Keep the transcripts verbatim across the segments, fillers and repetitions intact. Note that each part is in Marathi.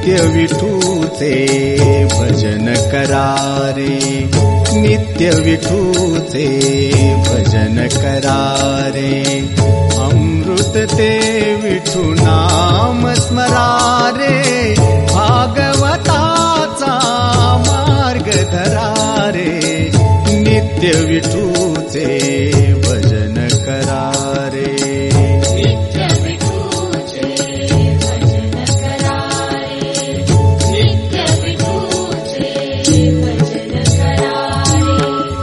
नित्य विठूचे भजन करारे, नित्य विठूचे भजन करारे. अमृत ते विठू नाम स्मरारे, भागवताचा मार्ग धरारे. नित्य विठूचे भजन करारे, नित्य विठूचे भजन करारे, नित्य विठूचे भजन करारे.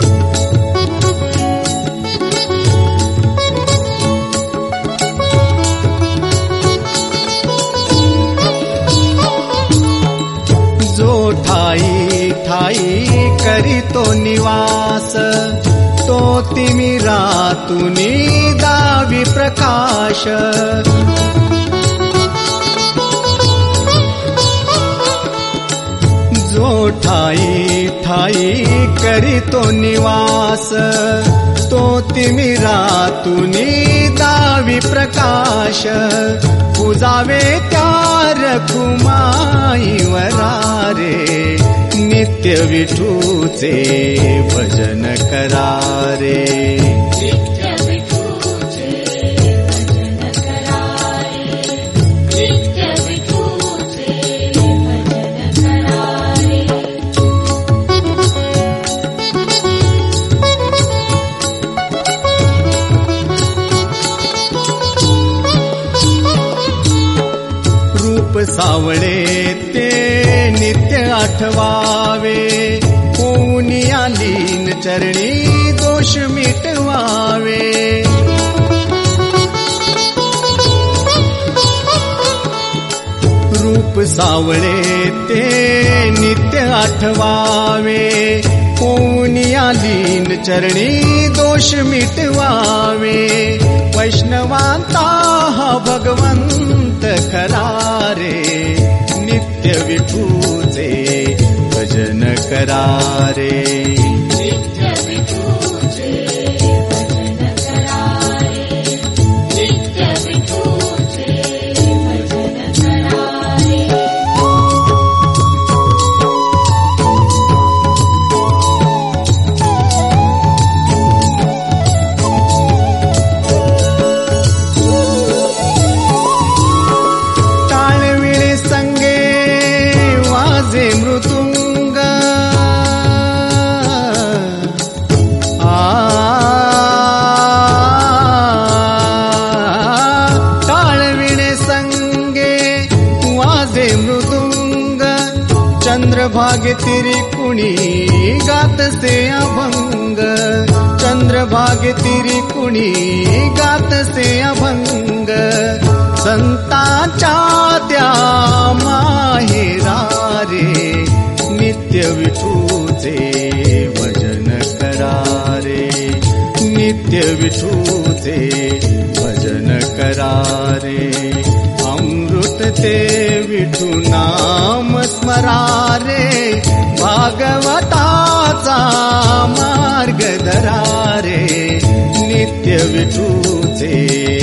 जो ठाई ठाई करीतो निवास, तो तिमिरातुनी दावी प्रकाश. जो ठाई ठाई करीतो निवास, तो तिमिरातुनी दावी प्रकाश. पूजावे त्या रखुमाई वरारे, नित्य विठूचे भजन करारे. नित्य विठूचे भजन करारे, नित्य विठूचे भजन करारे. रूप सावळे ते नित्य आठवावे, होऊन आलीन चरणी दोष मिटवावे. रूप सावळे ते नित्य आठवावे, होऊन आलीन चरणी दोष मिटवावे. वैष्णवांता हा भगवंत खरारे, नित्य विठूचे भजन करारे. नित्य विठूचे भजन करारे, नित्य विठूचे भजन करारे. टाळविळे संगे वाजे मृदुंग, आ टाळविळे संगे वाजे मृदुंग. चंद्रभागे तिरी कुणी गातसे अभंग, चंद्रभागे तिरी कुणी गातसे अभंग. संतांच्या त्या माहेरारे, नित्य विठूचे भजन करारे. नित्य विठूचे भजन करारे. अमृत ते विठू नाम स्मरारे, भागवताचा मार्ग धरारे. नित्य विठूचे